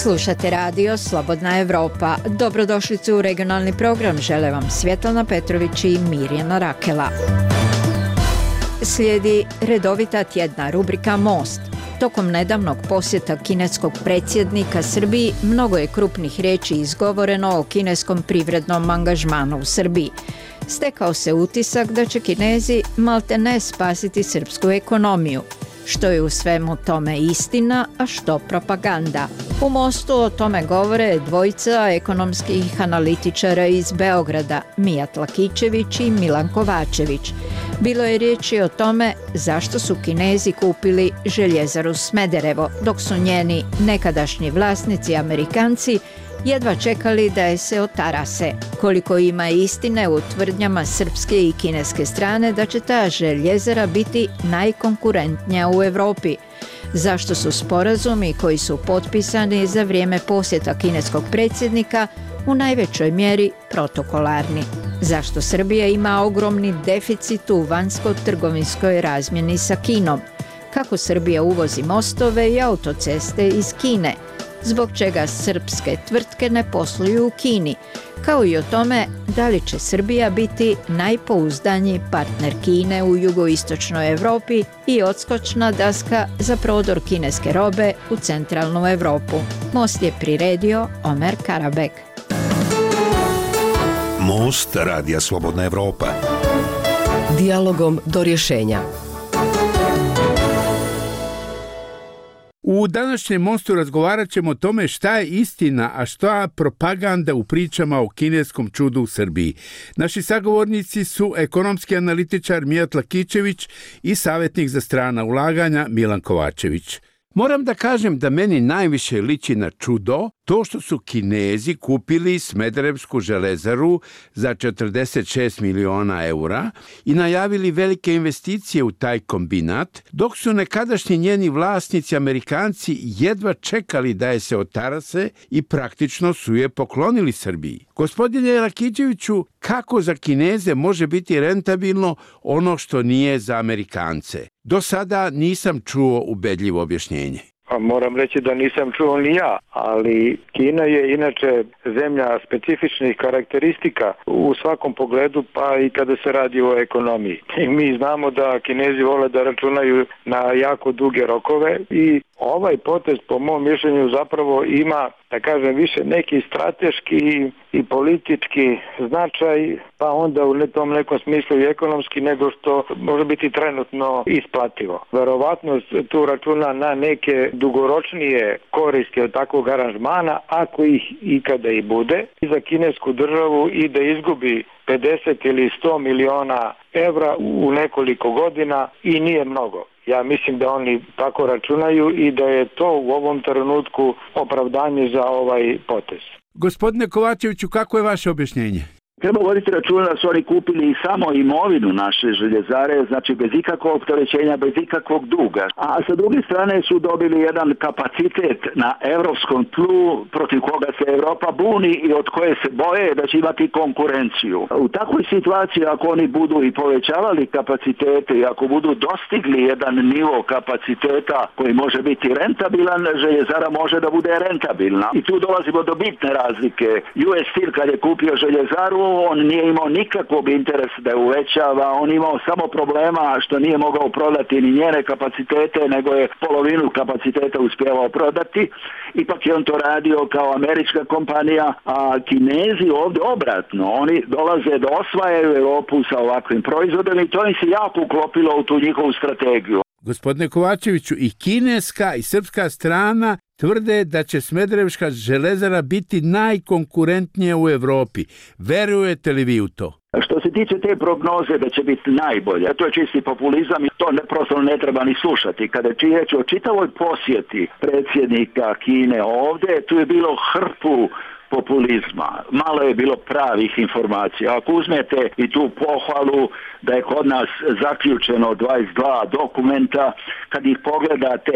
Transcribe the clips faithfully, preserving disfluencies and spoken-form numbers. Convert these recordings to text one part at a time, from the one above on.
Slušate radio Slobodna Evropa. Dobrodošlicu u regionalni program. Žele vam Svjetlana Petrović i Mirjana Rakela. Slijedi redovita tjedna rubrika Most. Tokom nedavnog posjeta kineskog predsjednika Srbiji mnogo je krupnih riječi izgovoreno o kineskom privrednom angažmanu u Srbiji. Stekao se utisak da će Kinezi maltene spasiti srpsku ekonomiju. Što je u svemu tome istina, a što propaganda? U Mostu o tome govore dvojica ekonomskih analitičara iz Beograda, Mijat Lakićević i Milan Kovačević. Bilo je riječi o tome zašto su Kinezi kupili željezaru Smederevo, dok su njeni nekadašnji vlasnici Amerikanci jedva čekali da je se otarase. Koliko ima istine u tvrdnjama srpske i kineske strane da će ta željezara biti najkonkurentnija u Evropi? Zašto su sporazumi koji su potpisani za vrijeme posjeta kineskog predsjednika u najvećoj mjeri protokolarni? Zašto Srbija ima ogromni deficit u vanjsko-trgovinskoj razmjeni sa Kinom? Kako Srbija uvozi mostove i autoceste iz Kine? Zbog čega srpske tvrtke ne posluju u Kini, kao i o tome da li će Srbija biti najpouzdaniji partner Kine u jugoistočnoj Evropi i odskočna daska za prodor kineske robe u centralnu Evropu. Most je priredio Omer Karabek. Most radija Slobodna Evropa. Dijalogom do rješenja. U današnjem Mostu razgovarat ćemo o tome šta je istina, a šta je propaganda u pričama o kineskom čudu u Srbiji. Naši sagovornici su ekonomski analitičar Mijat Lakićević i savjetnik za strana ulaganja Milan Kovačević. Moram da kažem da meni najviše liči na čudo to što su Kinezi kupili Smederevsku železaru za četrdeset šest miliona eura i najavili velike investicije u taj kombinat, dok su nekadašnji njeni vlasnici Amerikanci jedva čekali da je se otarase i praktično su je poklonili Srbiji. Gospodine Lakićeviću, kako za Kineze može biti rentabilno ono što nije za Amerikance? Do sada nisam čuo ubedljivo objašnjenje. Pa moram reći da nisam čuo ni ja, ali Kina je inače zemlja specifičnih karakteristika u svakom pogledu, pa i kada se radi o ekonomiji. I mi znamo da Kinezi vole da računaju na jako duge rokove i ovaj potez po mom mišljenju zapravo ima, da kažem, više neki strateški i politički značaj, pa onda u tom nekom smislu i ekonomski nego što može biti trenutno isplativo. Verovatno tu računa na neke dugoročnije koristi od takvog aranžmana, ako ih ikada i bude, i za kinesku državu i da izgubi pedeset ili sto miliona evra u nekoliko godina i nije mnogo. Ja mislim da oni tako računaju i da je to u ovom trenutku opravdanje za ovaj potez. Gospodine Kovačeviću, kako je vaše objašnjenje? Treba voditi računa da su oni kupili i samo imovinu naše željezare, znači bez ikakvog opterećenja, bez ikakvog duga. A sa druge strane su dobili jedan kapacitet na europskom tlu protiv koga se Europa buni i od koje se boje da će imati konkurenciju. U takvoj situaciji, ako oni budu i povećavali kapacitete i ako budu dostigli jedan nivo kapaciteta koji može biti rentabilan, željezara može da bude rentabilna. I tu dolazimo do bitne razlike. U S Steel kad je kupio željezaru, on nije imao nikakvog interesa da je uvećava, on imao samo problema što nije mogao prodati ni njene kapacitete, nego je polovinu kapaciteta uspjevao prodati. Ipak je on to radio kao američka kompanija, a Kinezi ovdje obratno, oni dolaze da osvajaju Europu sa ovakvim proizvodom i to im se jako uklopilo u tu njihovu strategiju. Gospodine Kovačeviću, i kineska i srpska strana tvrde da će Smederevska železara biti najkonkurentnija u Evropi. Verujete li vi u to? Što se tiče te prognoze da će biti najbolje, to je čisti populizam i to ne, prosto ne treba ni slušati. Kada je riječ o čitavoj posjeti predsjednika Kine ovdje, tu je bilo hrpu populizma. Malo je bilo pravih informacija. Ako uzmete i tu pohvalu da je kod nas zaključeno dvadeset dva dokumenta, kad ih pogledate,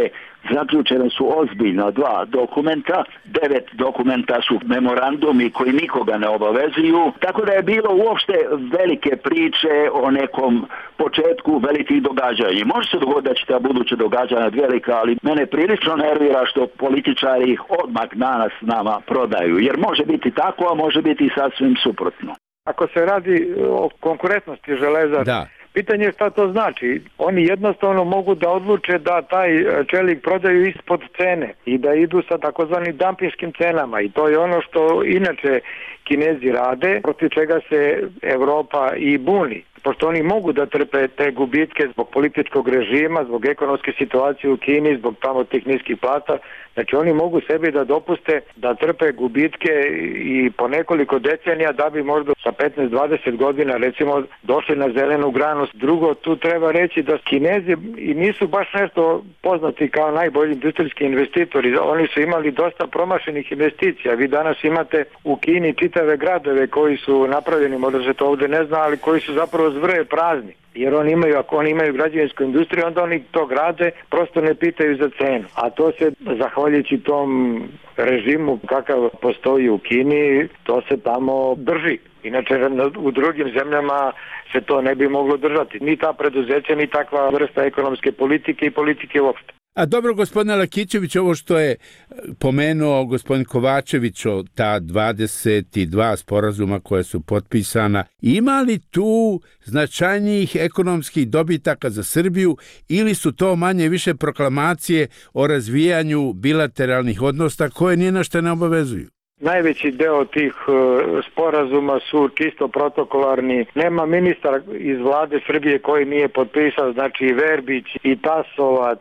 zaključene su ozbiljna dva dokumenta, devet dokumenta su memorandumi koji nikoga ne obavezuju, tako da je bilo uopšte velike priče o nekom početku velikih događanja. Može se dogoditi da će ta buduća događanja velika, ali mene prilično nervira što političari ih odmah danas nama prodaju, jer može biti tako, a može biti sasvim suprotno. Ako se radi o konkurentnosti železara, da. Pitanje je šta to znači. Oni jednostavno mogu da odluče da taj čelik prodaju ispod cene i da idu sa takozvanim dampinškim cenama i to je ono što inače Kinezi rade, protiv čega se Evropa i buni. Pošto oni mogu da trpe te gubitke zbog političkog režima, zbog ekonomske situacije u Kini, zbog tamo tih niskih plata, znači oni mogu sebi da dopuste da trpe gubitke i po nekoliko decenija da bi možda sa petnaest do dvadeset godina recimo došli na zelenu granu. Drugo, tu treba reći da Kinezi i nisu baš nešto poznati kao najbolji industrijski investitori. Oni su imali dosta promašenih investicija. Vi danas imate u Kini čitave gradove koji su napravljeni, možda se to ovdje ne zna, ali koji su zapravo zvrje prazni. Jer oni imaju, ako oni imaju građevinsku industriju, onda oni to grade, prosto ne pitaju za cenu. A to se, zahvaljujući tom režimu kakav postoji u Kini, to se tamo drži. Inače, u drugim zemljama se to ne bi moglo držati. Ni ta preduzeća, ni takva vrsta ekonomske politike i politike uopšte. A dobro, gospodine Lakićević, ovo što je pomenuo gospodin Kovačević o ta dvadeset dva sporazuma koja su potpisana, ima li tu značajnijih ekonomskih dobitaka za Srbiju ili su to manje više proklamacije o razvijanju bilateralnih odnosa koje ni na što ne obavezuju? Najveći deo tih sporazuma su čisto protokolarni. Nema ministar iz vlade Srbije koji nije potpisao, znači Verbić i Tasovac,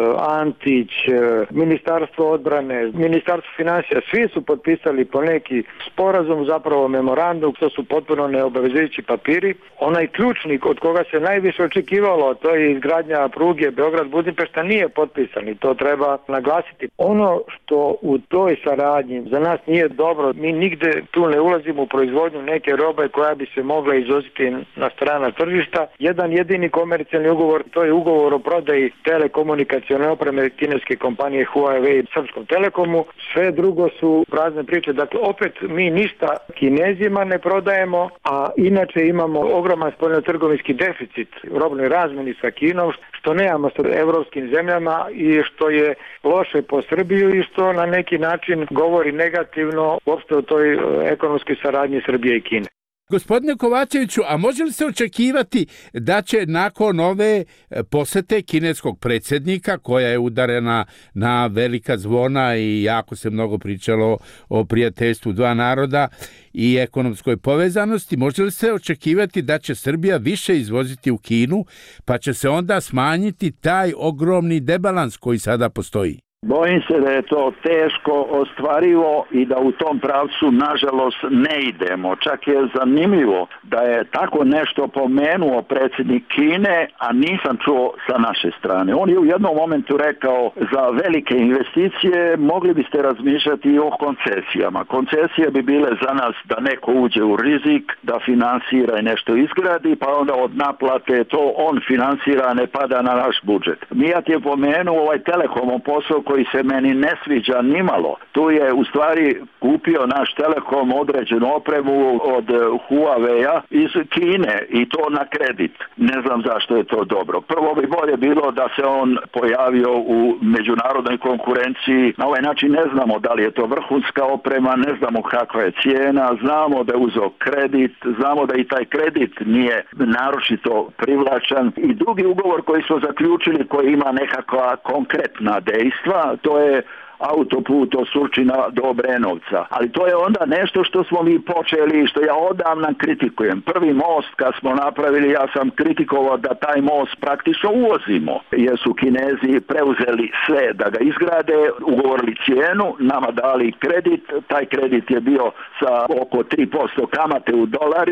Antić, Ministarstvo odbrane, Ministarstvo financija, svi su potpisali po neki sporazum, zapravo memorandum, to su potpuno neobavezujući papiri. Onaj ključnik od koga se najviše očekivalo, to je izgradnja pruge Beograd-Budimpešta, nije potpisan i to treba naglasiti. Ono što u toj saradnji za nas nije dobro, mi nigde tu ne ulazimo u proizvodnju neke robe koja bi se mogla izvoziti na strana tržišta. Jedan jedini komercijalni ugovor, to je ugovor o prodaji telekomunikacione opreme kineske kompanije Huawei Srpskom Telekomu. Sve drugo su prazne priče. Dakle, opet mi ništa Kinezima ne prodajemo, a inače imamo ogroman spoljnotrgovinski deficit u robnoj razmeni sa Kinom, što nemamo sa evropskim zemljama i što je loše po Srbiju i što na neki način govori negativno uopšte o toj ekonomskoj saradnji Srbije i Kine. Gospodine Kovačeviću, a može li se očekivati da će nakon ove posete kineskog predsjednika, koja je udarena na velika zvona i jako se mnogo pričalo o prijateljstvu dva naroda i ekonomskoj povezanosti, može li se očekivati da će Srbija više izvoziti u Kinu, pa će se onda smanjiti taj ogromni debalans koji sada postoji? Bojim se da je to teško ostvarivo i da u tom pravcu nažalost ne idemo. Čak je zanimljivo da je tako nešto pomenuo predsjednik Kine, a nisam čuo sa naše strane. On je u jednom momentu rekao za velike investicije mogli biste razmišljati i o koncesijama. Koncesije bi bile za nas da neko uđe u rizik, da finansira i nešto izgradi, pa onda od naplate to on finansira, ne pada na naš budžet. Mijat je pomenuo ovaj Telekomom posao koji se meni ne sviđa nimalo. Tu je u stvari kupio naš Telekom određenu opremu od Huawei-a iz Kine i to na kredit. Ne znam zašto je to dobro. Prvo bi bolje bilo da se on pojavio u međunarodnoj konkurenciji. Na ovaj način ne znamo da li je to vrhunska oprema, ne znamo kakva je cijena, znamo da je uzeo kredit, znamo da i taj kredit nije naročito privlačan. I drugi ugovor koji smo zaključili koji ima nekakva konkretna dejstva, to je autoput od Surčina do Obrenovca. Ali to je onda nešto što smo mi počeli, što ja odavno kritikujem. Prvi most kad smo napravili, ja sam kritikovao da taj most praktično uvozimo, jer su Kinezi preuzeli sve da ga izgrade, ugovorili cijenu, nama dali kredit, taj kredit je bio sa oko tri posto kamate u dolarima.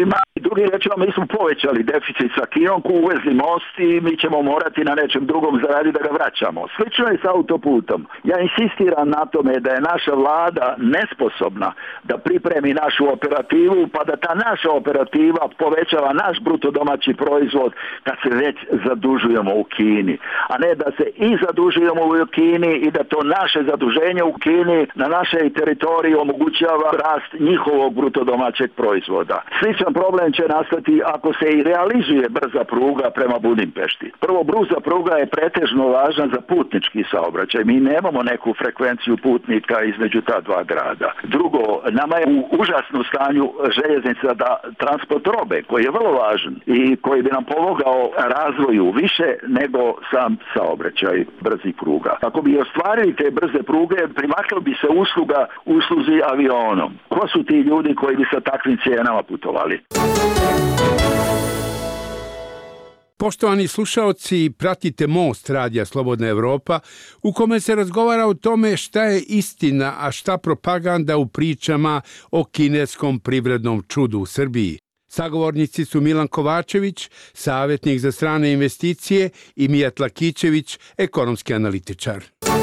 Drugi rečeno, mi smo povećali deficit sa Kinom, ko uvezli most i mi ćemo morati na nečem drugom zaraditi da ga vraćamo. Slično je s autoputom. Ja insistiram na tome da je naša vlada nesposobna da pripremi našu operativu, pa da ta naša operativa povećava naš bruto domaći proizvod kad se već zadužujemo u Kini. A ne da se i zadužujemo u Kini i da to naše zaduženje u Kini na našoj teritoriji omogućava rast njihovog bruto domaćeg proizvoda. Sličan problem će nastati ako se i realizuje brza pruga prema Budimpešti. Prvo, brza pruga je pretežno važna za putnički saobraćaj. Mi nemamo neku frekvenciju putnika između ta dva grada. Drugo, nama je u užasnom stanju željeznica da transport robe, koji je vrlo važan i koji bi nam pomogao razvoju više nego sam saobraćaj brzih pruga. Ako bi ostvarili te brze pruge, primaklo bi se usluga usluzi avionom. Ko su ti ljudi koji bi sa takvim cijenama putovali? Poštovani slušaoci, pratite Most radija Slobodna Evropa, u kome se razgovara o tome šta je istina, a šta propaganda u pričama o kineskom privrednom čudu u Srbiji. Sagovornici su Milan Kovačević, savjetnik za strane investicije, i Mijat Lakićević, ekonomski analitičar.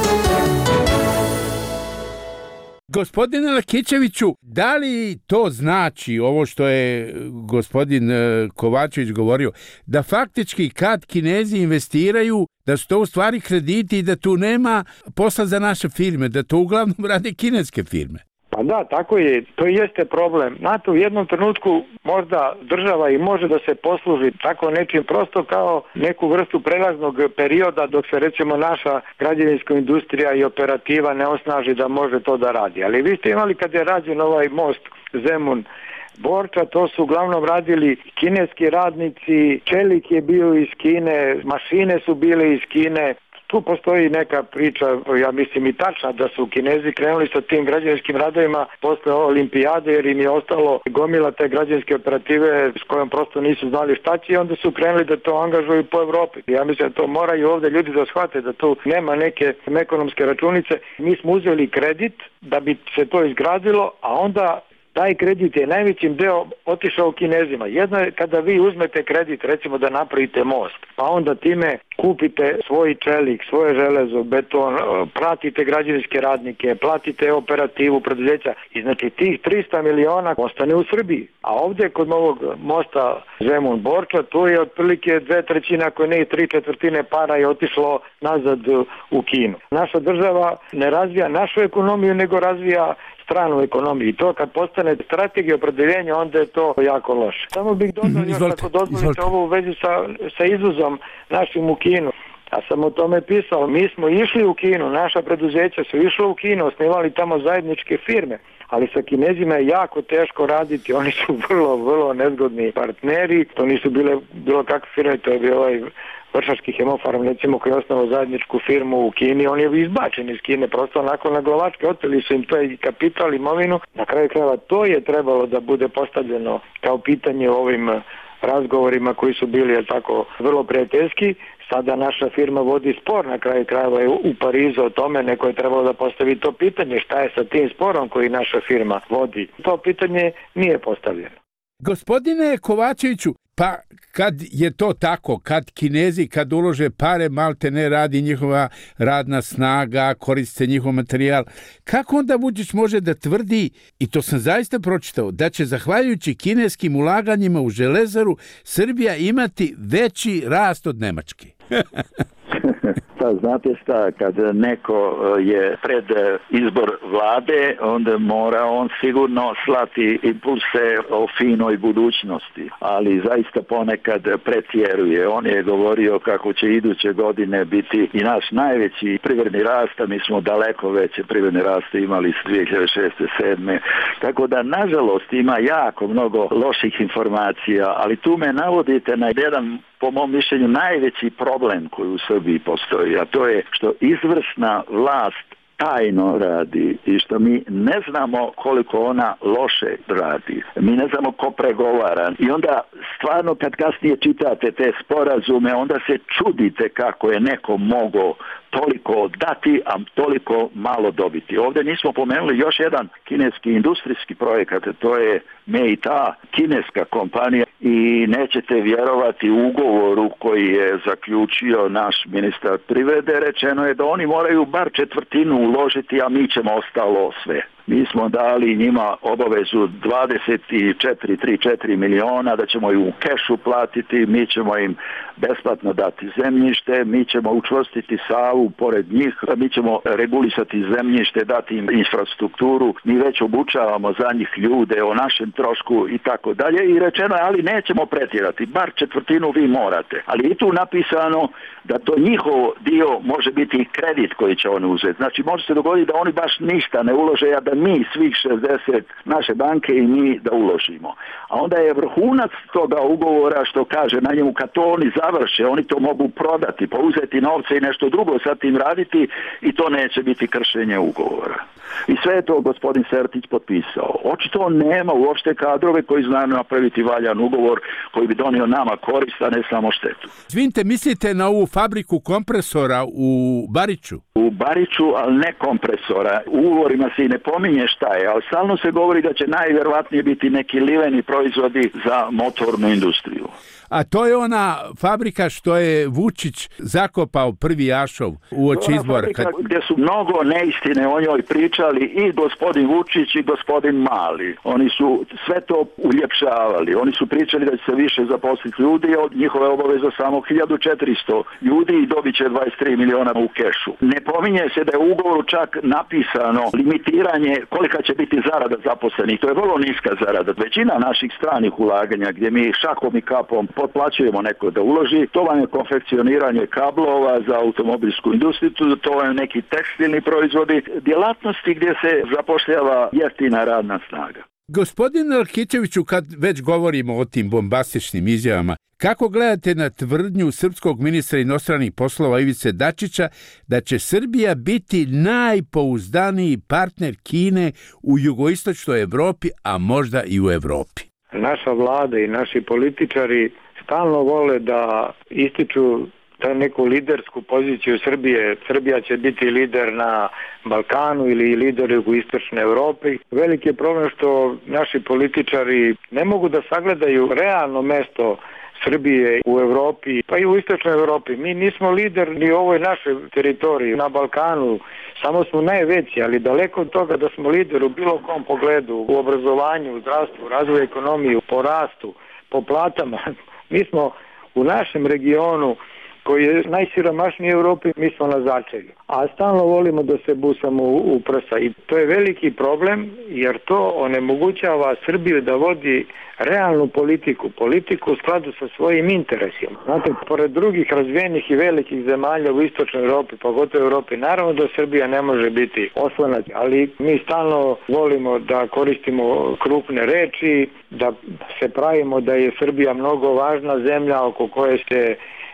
Gospodine Lakićeviću, da li to znači, ovo što je gospodin Kovačević govorio, da faktički kad Kinezi investiraju, da su to u stvari krediti i da tu nema posla za naše firme, da to uglavnom rade kineske firme? Pa da, tako je. To jeste problem. Znate, u jednom trenutku možda država i može da se posluži tako nečim prosto kao neku vrstu prelaznog perioda dok se recimo naša građevinska industrija i operativa ne osnaži da može to da radi. Ali vi ste imali kad je rađen ovaj most Zemun Borča, to su uglavnom radili kineski radnici, čelik je bio iz Kine, mašine su bile iz Kine. Tu postoji neka priča, ja mislim i tačna, da su Kinezi krenuli sa tim građevinskim radovima posle olimpijade jer im je ostalo gomila te građevinske operative s kojom prosto nisu znali šta će i onda su krenuli da to angažuju po Evropi. Ja mislim da to moraju ovdje ljudi da shvate, da tu nema neke ekonomske računice. Mi smo uzeli kredit da bi se to izgradilo, a onda taj kredit je najvećim deo otišao Kinezima. Jedno je kada vi uzmete kredit, recimo da napravite most, pa onda time kupite svoj čelik, svoje železo, beton, platite građevinske radnike, platite operativu preduzeća i znači tih trista miliona ostane u Srbiji. A ovdje kod ovog mosta Zemun Borča, tu je otprilike dve trećine, ako ne i tri četvrtine para je otišlo nazad u Kinu. Naša država ne razvija našu ekonomiju, nego razvija stranu ekonomiju. I to kad postane strategija opredeljenja, onda je to jako loše. Samo bih dodao još, izvolite, ako dozvolite, ovo u vezi sa, sa izvozom našim u Kinu. Ja sam o tome pisao. Mi smo išli u Kinu, naša preduzeća su išla u Kinu, osnivali tamo zajedničke firme, ali sa Kinezima je jako teško raditi. Oni su vrlo, vrlo nezgodni partneri. To nisu bile bilo kakve firme, to je bio ovaj Vršački hemofarm, recimo, koji je osnovao zajedničku firmu u Kini, on je izbačen iz Kine, prosto onako na glavačke, oteli su im to i kapital, imovinu. Na kraju krajeva to je trebalo da bude postavljeno kao pitanje u ovim razgovorima koji su bili, je tako, vrlo prijateljski. Sada naša firma vodi spor, na kraju krajeva je u Parizu o tome, neko je trebalo da postavi to pitanje, šta je sa tim sporom koji naša firma vodi. To pitanje nije postavljeno. Gospodine Kovačeviću, pa kad je to tako, kad Kinezi kad ulože pare, malte ne radi njihova radna snaga, koriste njihov materijal, kako onda Vučić može da tvrdi, i to sam zaista pročitao, da će zahvaljujući kineskim ulaganjima u železaru Srbija imati veći rast od Nemačke? Pa znate šta, kad neko je pred izbor vlade, onda mora on sigurno slati impulse o finoj budućnosti, ali zaista ponekad pretjeruje. On je govorio kako će iduće godine biti i naš najveći privredni rast, a mi smo daleko veće privredni raste imali s dvije hiljade šeste sedme. Tako da, nažalost, ima jako mnogo loših informacija, ali tu me navodite na jedan, po mom mišljenju, najveći problem koji u Srbiji postoji, a to je što izvršna vlast tajno radi i što mi ne znamo koliko ona loše radi. Mi ne znamo ko pregovara. I onda stvarno kad kasnije čitate te sporazume, onda se čudite kako je neko mogao toliko dati, a toliko malo dobiti. Ovdje nismo pomenuli još jedan kineski industrijski projekat, to je Meita, kineska kompanija, i nećete vjerovati ugovoru koji je zaključio naš ministar privrede, rečeno je da oni moraju bar četvrtinu uložiti, a mi ćemo ostalo sve. Mi smo dali njima obavezu dvadeset četiri, trideset četiri miliona, da ćemo ju u kešu platiti, mi ćemo im besplatno dati zemljište, mi ćemo učvrstiti Savu pored njih, mi ćemo regulisati zemljište, dati im infrastrukturu, mi već obučavamo za njih ljude o našem trošku i tako dalje. I rečeno je, ali nećemo pretjerati, bar četvrtinu vi morate. Ali i tu napisano da to njihov dio može biti i kredit koji će oni uzeti. Znači može se dogoditi da oni baš ništa ne ulože, a da mi svih šezdeset naše banke i mi da uložimo. A onda je vrhunac toga ugovora što kaže na njemu, kad to oni završe, oni to mogu prodati, pa uzeti novce i nešto drugo sa tim raditi i to neće biti kršenje ugovora. I sve je to gospodin Sertić potpisao. Očito nema uopšte kadrove koji znaju napraviti valjan ugovor koji bi donio nama korist, a ne samo štetu. Izvinite, mislite na ovu fabriku kompresora u Bariču? U Bariču, ali ne kompresora. U ugovorima se i ne pominje šta je, ali stalno se govori da će najvjerovatnije biti neki liveni proizvodi za motornu industriju. A to je ona fabrika što je Vučić zakopao prvi ašov u oči izbora. Kad... Gdje su mnogo neistine o njoj pričali i gospodin Vučić i gospodin Mali. Oni su sve to uljepšavali. Oni su pričali da će se više zaposliti ljudi, od njihove obaveza samo hiljadu četiristo ljudi i dobit će dvadeset tri miliona u kešu. Ne pominje se da je u ugovoru čak napisano limitiranje kolika će biti zarada zaposlenih. To je vrlo niska zarada. Većina naših stranih ulaganja gdje mi šakom i kapom potplaćujemo neko da uloži, to vam je konfekcioniranje kablova za automobilsku industriju, to vam je neki tekstilni proizvodi, djelatnosti gdje se zapošljava jeftina radna snaga. Gospodine Lakićeviću, kad već govorimo o tim bombastičnim izjavama, kako gledate na tvrdnju srpskog ministra inostranih poslova Ivice Dačića da će Srbija biti najpouzdaniji partner Kine u jugoistočnoj Evropi, a možda i u Evropi? Naša vlada i naši političari stalno vole da ističu da neku lidersku poziciju Srbije. Srbija će biti lider na Balkanu ili lider jugoistočne Evrope. Veliki je problem što naši političari ne mogu da sagledaju realno mesto Srbije u Evropi, pa i u istočnoj Evropi. Mi nismo lider ni u ovoj našoj teritoriji na Balkanu, samo smo najveći, ali daleko od toga da smo lider u bilo kom pogledu, u obrazovanju, u zdravstvu, u razvoju ekonomije, po rastu, po platama. Mi smo u našem regionu koji je najsiromašniji u Evropi, mi smo na začelju. A stalno volimo da se busamo u, u prsa. I to je veliki problem, jer to onemogućava Srbiju da vodi realnu politiku, politiku u skladu sa svojim interesima. Znate, pored drugih razvijenih i velikih zemalja u istočnoj Evropi, pogotovo u Evropi, naravno da Srbija ne može biti oslonac, ali mi stalno volimo da koristimo krupne reči, da se pravimo da je Srbija mnogo važna zemlja oko koje se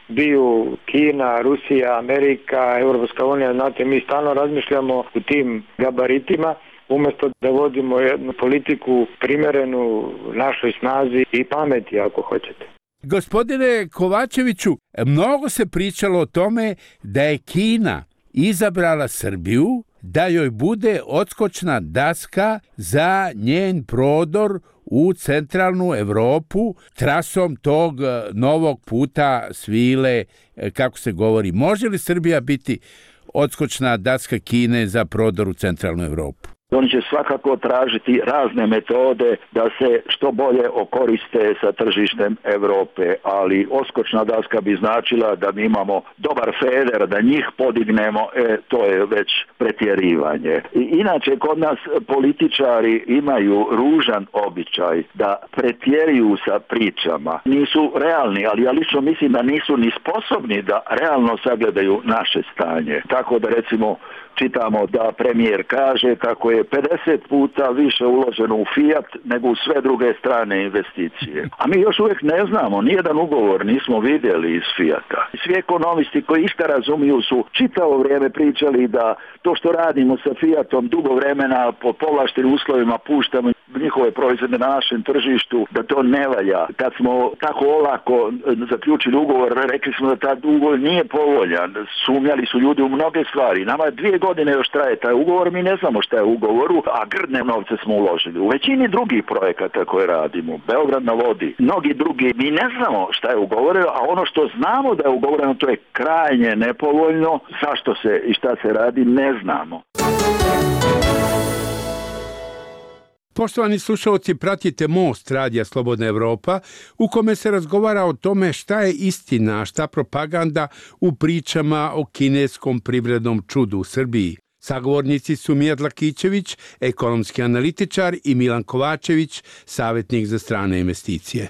biju Kina, Rusija, Amerika, Europska unija. Znate, mi stalno razmišljamo u tim gabaritima, umjesto da vodimo jednu politiku primjerenu našoj snazi i pameti, ako hoćete. Gospodine Kovačeviću, mnogo se pričalo o tome da je Kina izabrala Srbiju da joj bude odskočna daska za njen prodor u centralnu Evropu trasom tog novog puta svile, kako se govori. Može li Srbija biti odskočna daska Kine za prodor u centralnu Evropu? Oni će svakako tražiti razne metode da se što bolje okoriste sa tržištem Evrope, ali odskočna daska bi značila da mi imamo dobar feder, da njih podignemo, e, to je već pretjerivanje. I inače, kod nas političari imaju ružan običaj da pretjeruju sa pričama. Nisu realni, ali ja lično mislim da nisu ni sposobni da realno sagledaju naše stanje. Tako da recimo čitamo da premijer kaže kako je pedeset puta više uloženo u Fiat nego u sve druge strane investicije. A mi još uvijek ne znamo, nijedan ugovor nismo vidjeli iz Fiata. Svi ekonomisti koji išta razumiju su čitavo vrijeme pričali da to što radimo sa Fiatom dugo vremena po povlaštenim uslovima puštamo njihove proizvode na našem tržištu, da to ne valja. Kad smo tako olako zaključili ugovor, rekli smo da taj ugovor nije povoljan. Sumnjali su ljudi u mnoge stvari. Nama dvije godine još traje taj ugovor, mi ne znamo šta je u ugovoru, a grdne novce smo uložili. U većini drugih projekata koje radimo, Beograd na vodi, mnogi drugi, mi ne znamo šta je ugovoreno, a ono što znamo da je ugovoreno, to je krajnje nepovoljno. Zašto se i šta se radi, ne znamo. Poštovani slušalci, pratite Most Radija Slobodna Evropa, u kome se razgovara o tome šta je istina, a šta propaganda u pričama o kineskom privrednom čudu u Srbiji. Sagovornici su Mijat Lakićević, ekonomski analitičar, i Milan Kovačević, savjetnik za strane investicije.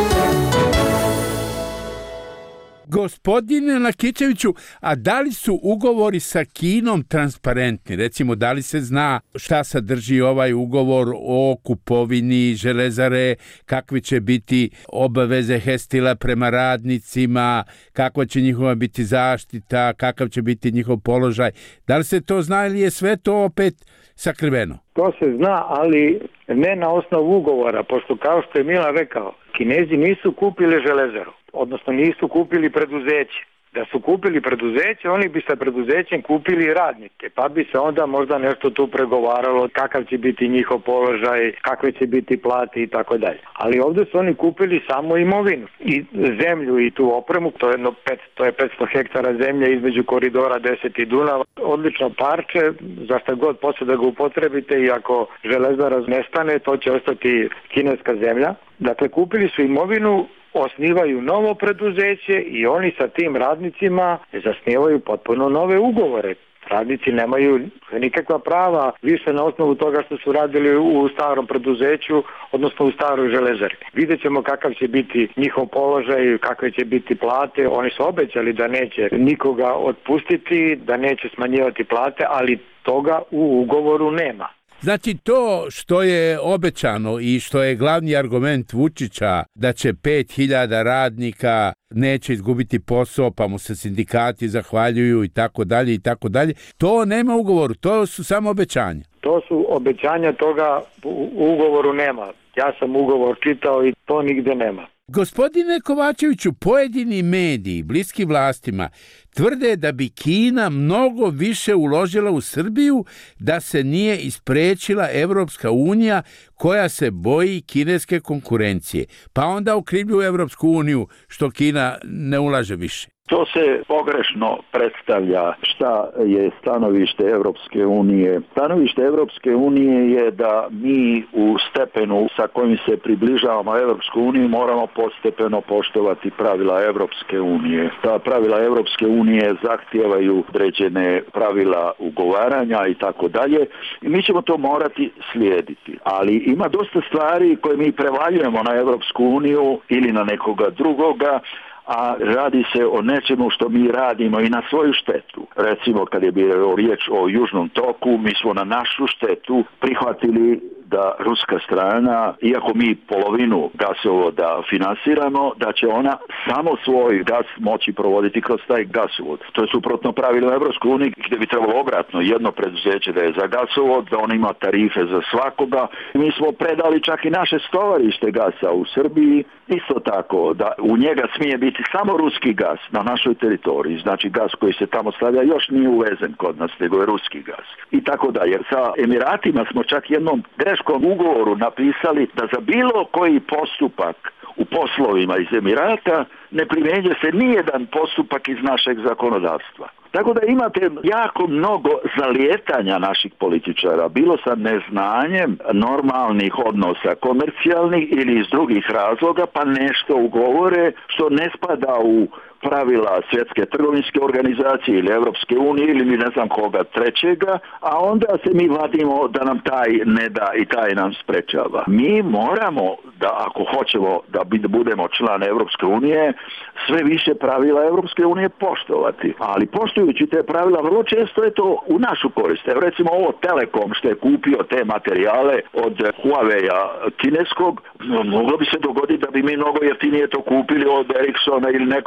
Gospodine Lakićeviću, a da li su ugovori sa Kinom transparentni? Recimo, da li se zna šta sadrži ovaj ugovor o kupovini Železare, kakve će biti obaveze Hestila prema radnicima, kakva će njihova biti zaštita, kakav će biti njihov položaj? Da li se to zna ili je sve to opet sakriveno? To se zna, ali ne na osnovu ugovora, pošto kao što je Milan rekao, Kinezi nisu kupili Železaru, odnosno nisu kupili preduzeće. Da su kupili preduzeće, oni bi sa preduzećem kupili radnike, pa bi se onda možda nešto tu pregovaralo, kakav će biti njihov položaj, kakve će biti plate i tako dalje. Ali ovdje su oni kupili samo imovinu i zemlju i tu opremu, to je, jedno pet, to je petsto hektara zemlje između koridora deset i Dunava. Odlično parče, za šta god posle da ga upotrebite, i ako Železara nestane, to će ostati kineska zemlja. Dakle, kupili su imovinu, osnivaju novo preduzeće i oni sa tim radnicima zasnivaju potpuno nove ugovore. Radnici nemaju nikakva prava više na osnovu toga što su radili u starom preduzeću, odnosno u staroj Železari. Vidjet ćemo kakav će biti njihov položaj, kakve će biti plate. Oni su obećali da neće nikoga otpustiti, da neće smanjivati plate, ali toga u ugovoru nema. Znači, to što je obećano i što je glavni argument Vučića da će pet hiljada radnika neće izgubiti posao, pa mu se sindikati zahvaljuju i tako dalje i tako dalje, to nema ugovoru, to su samo obećanja. To su obećanja, toga u ugovoru nema. Ja sam ugovor čitao i to nigde nema. Gospodine Kovačeviću, pojedini mediji bliski vlastima tvrde da bi Kina mnogo više uložila u Srbiju da se nije isprečila Evropska unija koja se boji kineske konkurencije, pa onda okrivljuju Evropsku uniju što Kina ne ulaže više. To se pogrešno predstavlja šta je stanovište Evropske unije. Stanovište Evropske unije je da mi u stepenu sa kojim se približavamo Evropsku uniju moramo postepeno poštovati pravila Evropske unije. Ta pravila Evropske unije zahtijevaju određene pravila ugovaranja i tako dalje i mi ćemo to morati slijediti. Ali ima dosta stvari koje mi prevaljujemo na Evropsku uniju ili na nekoga drugoga, a radi se o nečemu što mi radimo i na svoju štetu. Recimo, kad je bilo riječ o Južnom toku, mi smo na našu štetu prihvatili da ruska strana, iako mi polovinu gasovoda finansiramo, da će ona samo svoj gas moći provoditi kroz taj gasovod. To je suprotno pravilima Evropskoj uniji, gdje bi trebalo obratno jedno preduzeće da je za gasovod, da on ima tarife za svakoga. Mi smo predali čak i naše stovarište gasa u Srbiji, isto tako da u njega smije biti samo ruski gas na našoj teritoriji, znači gas koji se tamo stavlja još nije uvezen kod nas, nego je ruski gas. I tako da, jer sa Emiratima smo čak jednom greškom ugovoru napisali da za bilo koji postupak u poslovima iz Emirata ne primjenjuje se nijedan postupak iz našeg zakonodavstva. Tako da imate jako mnogo zalijetanja naših političara, bilo sa neznanjem normalnih odnosa komercijalnih ili iz drugih razloga, pa nešto ugovore što ne spada u pravila Svjetske trgovinske organizacije ili Evropske unije ili ne znam koga trećega, a onda se mi vadimo da nam taj ne da i taj nam sprečava. Mi moramo da, ako hoćemo da budemo član Evropske unije, sve više pravila Evropske unije poštovati. Ali poštujući te pravila, vrlo često je to u našu korist. Evo recimo ovo Telekom što je kupio te materijale od Huawei-a kineskog, moglo bi se dogoditi da bi mi mnogo jeftinije to kupili od Ericssona ili nekoga iz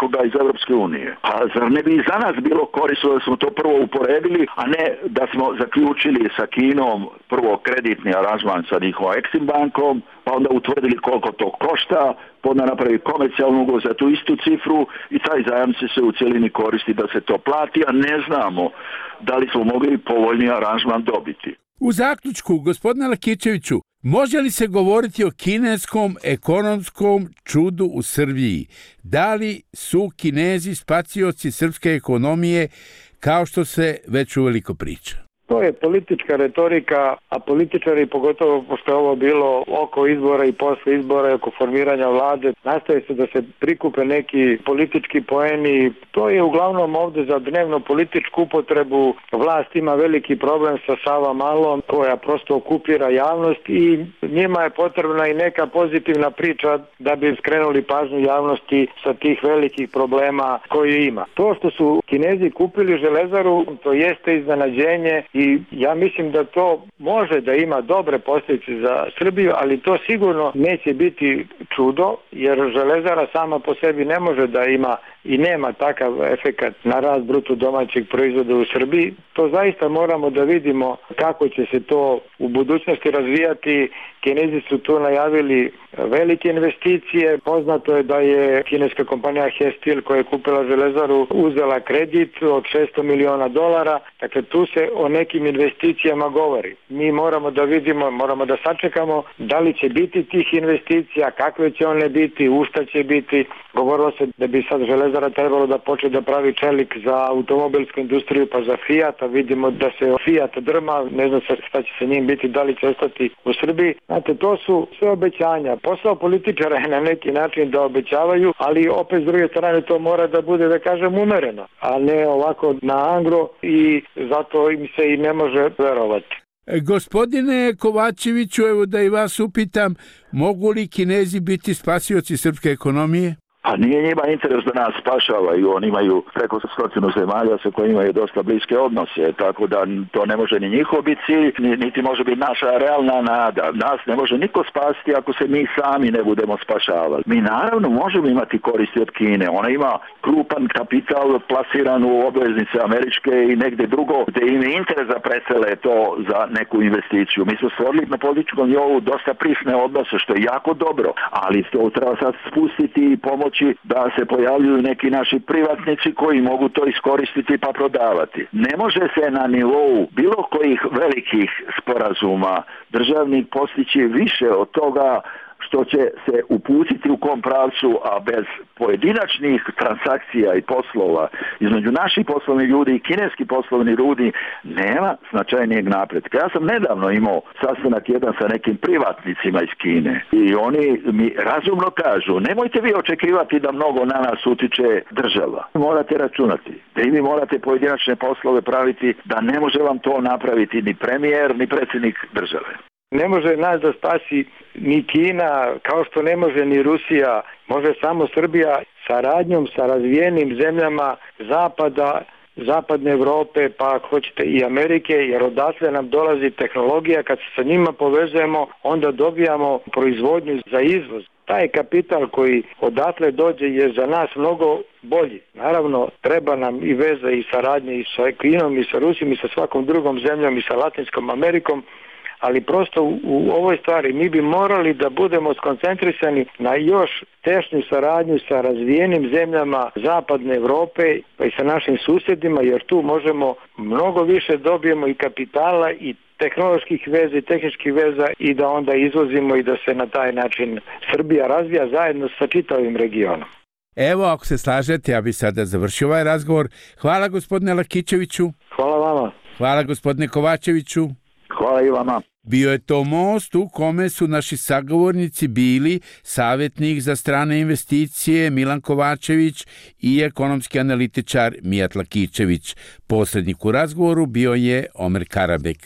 Europske unije. A zar ne bi i za nas bilo korisno da smo to prvo uporedili, a ne da smo zaključili sa Kinom prvo kreditni aranžman sa njihovom Exim bankom, pa onda utvrdili koliko to košta, pa onda napravi komercijalnu ugovor za tu istu cifru i taj zajam će se u cjelini koristi da se to plati, a ne znamo da li smo mogli povoljni aranžman dobiti. U zaključku, gospodine Lakićeviću, može li se govoriti o kineskom ekonomskom čudu u Srbiji? Da li su Kinezi spacioci srpske ekonomije kao što se već uveliko priča? To je politička retorika, a političari, pogotovo pošto je ovo bilo oko izbora i posle izbora, oko formiranja vlade, nastaje se da se prikupe neki politički poeni. To je uglavnom ovde za dnevno političku upotrebu. Vlast ima veliki problem sa Savamalom, koja prosto okupira javnost i njima je potrebna i neka pozitivna priča da bi skrenuli pažnju javnosti sa tih velikih problema koje ima. To što su Kinezi kupili Železaru, to jeste iznenađenje. I ja mislim da to može da ima dobre posljedice za Srbiju, ali to sigurno neće biti čudo, jer Železara sama po sebi ne može da ima i nema takav efekat na rast bruto domaćeg proizvoda u Srbiji. To zaista moramo da vidimo kako će se to u budućnosti razvijati. Kinezi su tu najavili velike investicije. Poznato je da je kineska kompanija Hestil, koja je kupila Železaru, uzela kredit od šesto miliona dolara. Dakle, tu se o nekim investicijama govori. Mi moramo da vidimo, moramo da sačekamo da li će biti tih investicija, kakve će one biti, u šta će biti. Govorilo se da bi sad Železara trebalo da počne da pravi čelik za automobilsku industriju, pa za Fiat, a vidimo da se Fiat drma, ne znam šta će se njim biti, da li će ostati u Srbiji. Znate, to su sve obećanja. Posao političara je na neki način da obećavaju, ali opet s druge strane to mora da bude, da kažem, umereno, a ne ovako na angro, i zato im se i ne može verovati. Gospodine Kovačeviću, evo da i vas upitam, mogu li Kinezi biti spasioci srpske ekonomije? A nije njima interes da nas spašavaju, oni imaju preko stotinu zemalja sa kojima imaju dosta bliske odnose, tako da to ne može ni njihov biti cilj, niti može biti naša realna nada. Nas ne može niko spasiti ako se mi sami ne budemo spašavali. Mi naravno možemo imati koristi od Kine, ona ima krupan kapital plasiran u obveznice američke i negdje drugo, gdje im je interes da presele to za neku investiciju. Mi smo stvorili na političkom nivou dosta prisne odnose, što je jako dobro, ali to treba sad spustiti i pomoći da se pojavljuju neki naši privatnici koji mogu to iskoristiti pa prodavati. Ne može se na nivou bilo kojih velikih sporazuma državnih postići više od toga što će se uputiti u kom pravcu, a bez pojedinačnih transakcija i poslova između naših poslovnih ljudi i kineski poslovni ljudi nema značajnijeg napretka. Ja sam nedavno imao sastanak jedan sa nekim privatnicima iz Kine i oni mi razumno kažu, nemojte vi očekivati da mnogo na nas utiče država. Morate računati da i vi morate pojedinačne poslove praviti, da ne može vam to napraviti ni premijer ni predsjednik države. Ne može nas da spasi ni Kina, kao što ne može ni Rusija, može samo Srbija saradnjom sa razvijenim zemljama Zapada, Zapadne Evrope, pa ako hoćete i Amerike, jer odatle nam dolazi tehnologija, kad se sa njima povezujemo, onda dobijamo proizvodnju za izvoz. Taj kapital koji odatle dođe je za nas mnogo bolji. Naravno, treba nam i veza i saradnje i sa Kinom, i sa Rusijom, i sa svakom drugom zemljom, i sa Latinskom Amerikom, ali prosto u, u ovoj stvari mi bi morali da budemo skoncentrisani na još tešnju saradnju sa razvijenim zemljama Zapadne Evrope pa i sa našim susjedima, jer tu možemo mnogo više dobijemo i kapitala i tehnoloških veza i tehničkih veza i da onda izvozimo i da se na taj način Srbija razvija zajedno sa čitavim regionom. Evo, ako se slažete, ja bih sada završio ovaj razgovor. Hvala gospodine Lakićeviću. Hvala vama. Hvala gospodine Kovačeviću. Hvala i vama. Bio je to most u kome su naši sagovornici bili savjetnik za strane investicije Milan Kovačević i ekonomski analitičar Mijat Lakićević. Posrednik u razgovoru bio je Omer Karabek.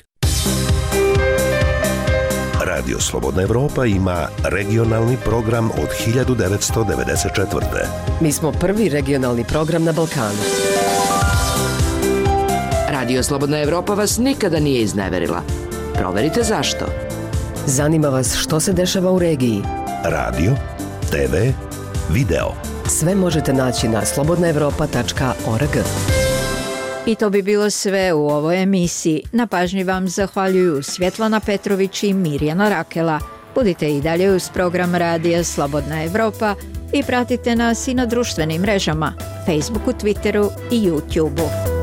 Radio Slobodna Evropa ima regionalni program od hiljadu devetsto devedeset četvrte. Mi smo prvi regionalni program na Balkanu. Radio Slobodna Evropa vas nikada nije izneverila. Proverite zašto. Zanima vas što se dešava u regiji. Radio, te ve, video. Sve možete naći na slobodna evropa tačka org. I to bi bilo sve u ovoj emisiji. Na pažnji vam zahvaljuju Svjetlana Petrović i Mirjana Rakela. Budite i dalje uz program radija Slobodna Evropa i pratite nas i na društvenim mrežama, Facebooku, Twitteru i YouTubeu.